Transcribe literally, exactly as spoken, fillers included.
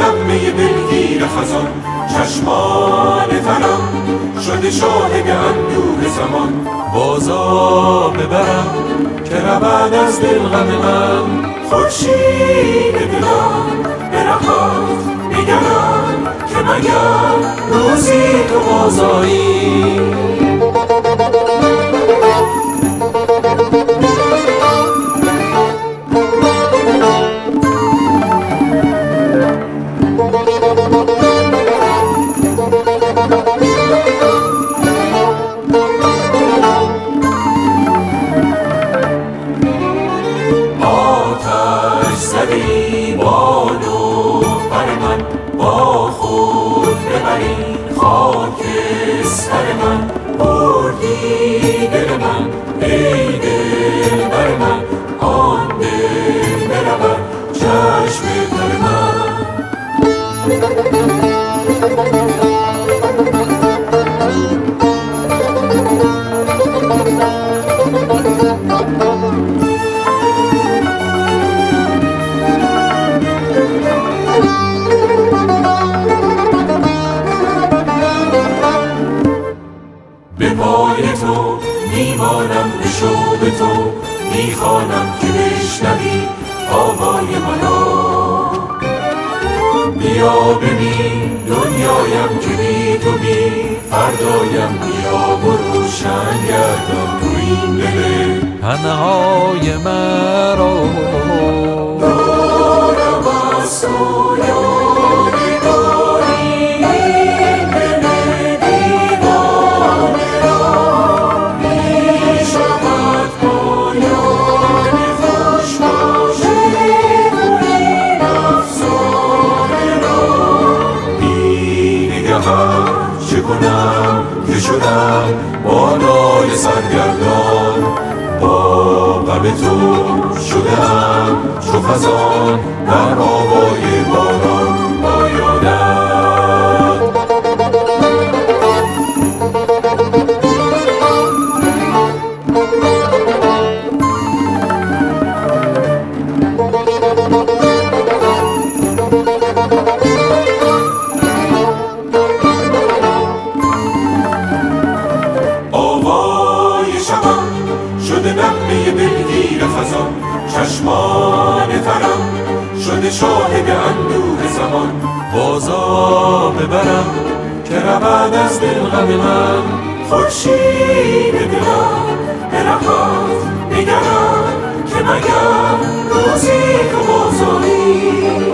نغمه دلگیر خزان، چشمان ترم شده شاهد اندوه زمان. بازا ببرم که رود از دل غم من، خورشید دلم به رهات نگرم که مگر روزی تو بازایی. آتش زدی بالو بر من، با خود ببری خاک سر من. بردی دل من ای دل بر من، آن دل برود چشم تر من. به پای تو میمانم، به شوق تو میخوانم که بشنوی آوای مرا. بیا ببین دنیایم که بی تو بی فردایم، بیا و روشن گردان تو این دل تنهای مرا. دارم از تو یادگاری این دل دیوانه را، می شود پایان خوش باشی تو این افسانه را. می نگهم چه کنم که شدم بالای سرگردان، با غم تو شدم چو خزان در آوای باران با یادت. آوای شبم شده نغمه دلگیر خزان، چشمان ترم شده شاهد اندوه زمان. بازا ببرم که رود از دل غم من، خورشید دلم به رهات نگرم که مگر روزی تو بازایی.